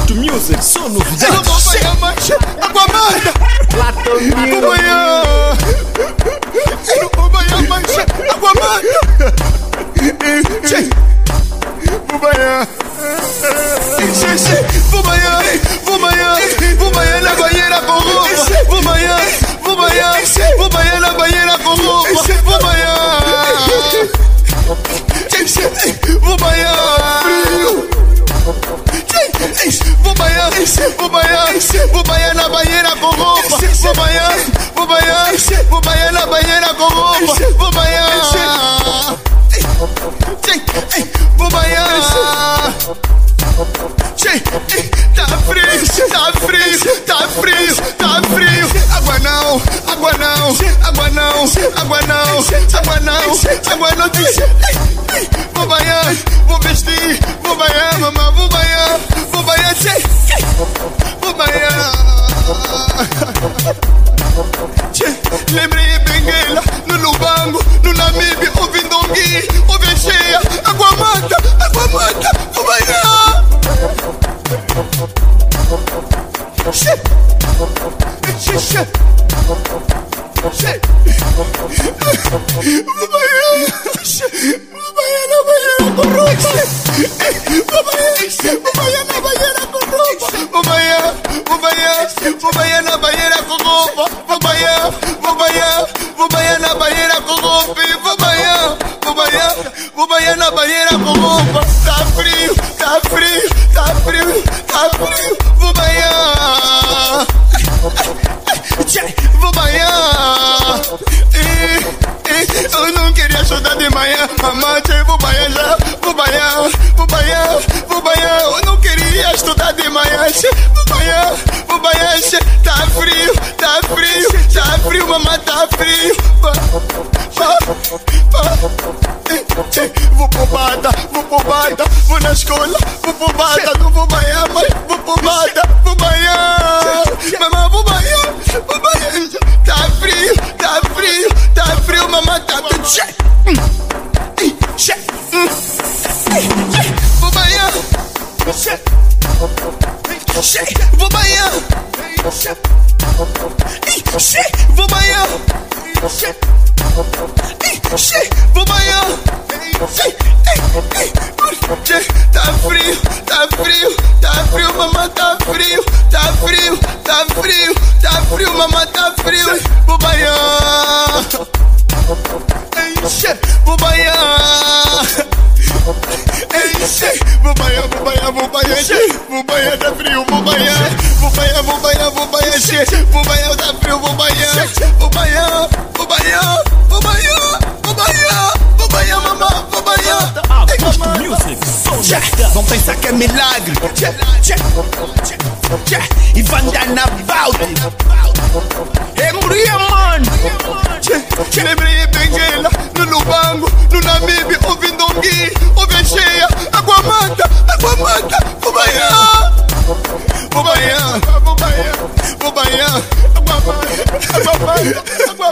Gosto Music, só novidade. Eu vou banhar mais água mata. Platon Music. Vou banhar. Eu vou banhar mais água mata. Vou banhar. Vou banhar. Vou banhar. Vou banhar na banheira com roupa. Vou banhar. Vou banhar. Vou banhar na banheira com roupa. Vou banhar. Vou banhar. Vou banhar, vou banhar, vou banhar na banheira com roupa. Vou banhar, vou banhar, vou banhar na banheira com roupa. Vou banhar, vou banhar. Tá frio, tá frio, tá frio, tá frio. Água não, água não, água não, água não, água não, água não. Vou banhar, vou vestir, vou banhar, mamãe, vou banhar, vou banhar, vou banhar. Lembrei Benguela, no Lubango, no Namíbia, ouvindo um gui, ouve cheia, água mata, vou banhar. Vou banhar na banheira com roupa. Vou banhar na banheira com roupa. Vou banhar, vou banhar, vou banhar na banheira com roupa. Vou banhar, vou banhar, vou banhar na banheira com roupa. Vou banhar, vou banhar, vou banhar na banheira com roupa. Tá frio, tá frio, tá frio, tá frio. Vou banhar, vou banhar. Eu não queria estudar de manhã, mamãe, vou banhar já. Vou banhar, vou banhar, vou banhar. Eu não queria estudar de manhã, vou banhar, vou banhar. Tá frio, tá frio, tá frio, mamãe, tá frio. Vou poupada, vou na escola, vou poupada, não vou banhar, mas vou poupada, vou banhar. Mamãe, vou banhar, vou banhar. Tá frio, tá frio, tá frio, mamãe, tá tudo vou banhar, vou banhar, vou banhar, vou banhar. Tá frio, tá frio, tá frio, mamãe, tá frio, tá frio, tá frio, tá frio, mamãe, tá frio. Vou banhar, vou banhar. Vou banhar, vou banhar, vou banhar, vou banhar, tá frio, vou banhar, vou banhar, vou banhar, vou banhar, vou banhar, tá frio, vou banhar, vou banhar, vou banhar, vou banhar, vou banhar, vou banhar, mamãe, vou banhar. Gosto Music, só novidade. Vão pensar que é milagre e vão dar na balde. Embria, mano. Lembrei Benguela, no Lubango, no Namíbia, ouvindo um gui, ouve cheia, água mata, vou banhar. Vou banhar, vou banhar, vou banhar, água mata, vou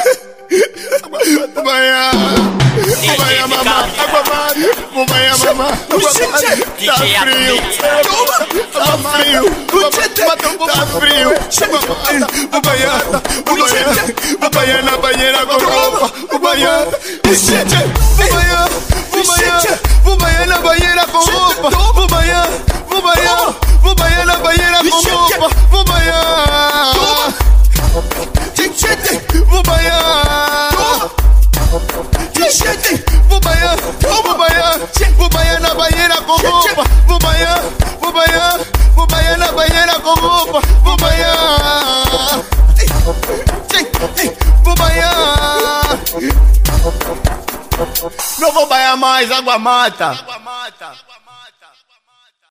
banhar. Vou banhar, mamãe, água mata, vou banhar, mamãe, água mata. Tá frio, tá frio, tá frio. Vou banhar, vou banhar, vou banhar na banheira com roupa. Vou banhar, vou banhar, vou banhar, vou banhar na banheira com roupa. Vou banhar, vou banhar, vou banhar na banheira com roupa. Vou banhar, vou banhar. Vou banhar, vou banhar, vou banhar na banheira com roupa. Vou banhar, vou banhar, vou banhar na banheira com roupa. Vou banhar, vou banhar. Não vou banhar mais, água mata.